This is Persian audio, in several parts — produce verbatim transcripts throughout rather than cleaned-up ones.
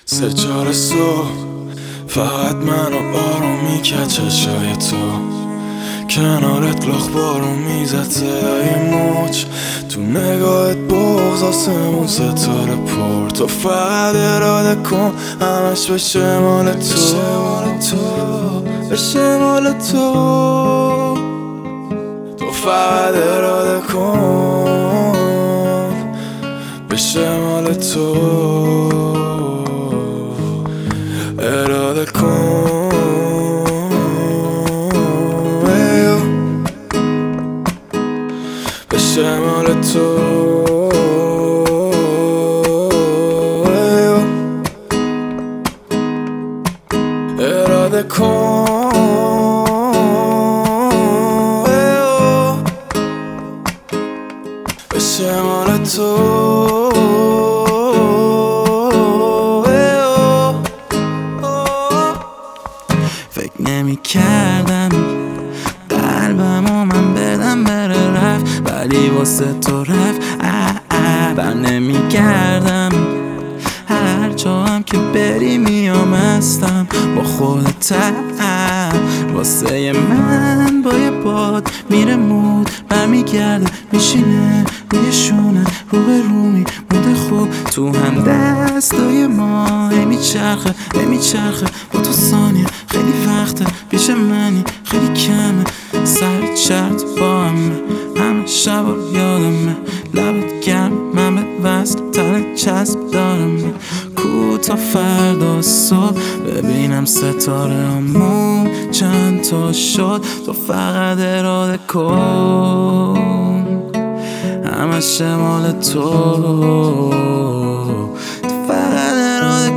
سه چهار صبح فقط منو آروم میکرد چشای تو کنارت لخ بارون میزد صدای موج تو نگاهت بغض آسمون ستاره پر تو فقط اراده کن همش بشه مال تو بشه مال تو تو فقط اراده کن بشه مال تو اراده کن بشه مال تو اراده کن بشه مال تو فکر نمی کردم قلبمو من بدم بره رفت ولی واسه تو رفت اه اه بر نمی کردم هر جا هم که بری میام هستم با خودت واسه من با یه باد میره مود برمیگرده میشینه روی شونه رو به رومی مونده خوب تو هم دستای ما هی میچرخه هی میچرخه با تو ثانیه خیلی وقته پیش منی خیلی کمه سر چرت با همه همه شب رو یادمه لبت گرم من به وصل تن چسب دارم کو تا فردا صبح ببینم ستاره همون چند تا شد تو فقط اراده کن همش مال تو تو فقط اراده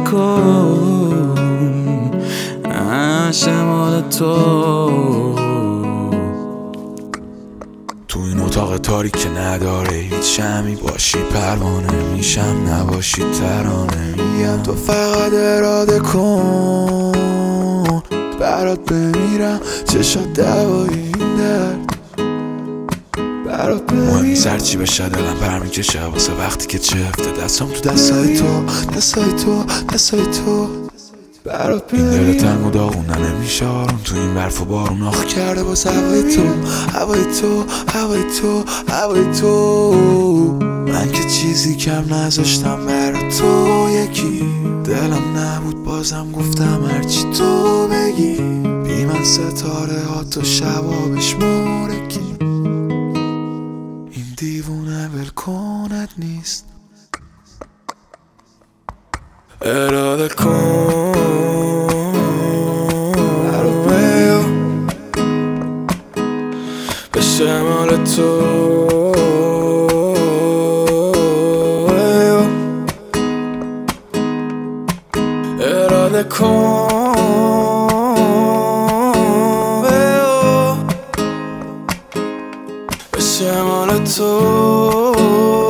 کن همش مال تو تو این اتاق تاریک که نداره هیچ شمی باشی پروانه میشم نباشی ترانه میگم تو فقط اراده کن برات بمیرم چشات دوایی این درد برات بمیرم سرچی بشه دلم پر میکشه واسه وقتی که چفته دستم تو دستای تو دستای تو دستای تو برات این دل تنگ و داغونه نمیشه آروم تو این برف و بارون آخ کرده باز هوای تو هوای تو هوای تو هوای تو من که چیزی کم نذاشتم برا تو یکی دلم نبود بازم گفتم هرچی تو بگی بی من ستاره ها تو شبابش مورکی این دیوونه ولکنت نیست اراده کن بشه مال تو اراده کن بشه مال تو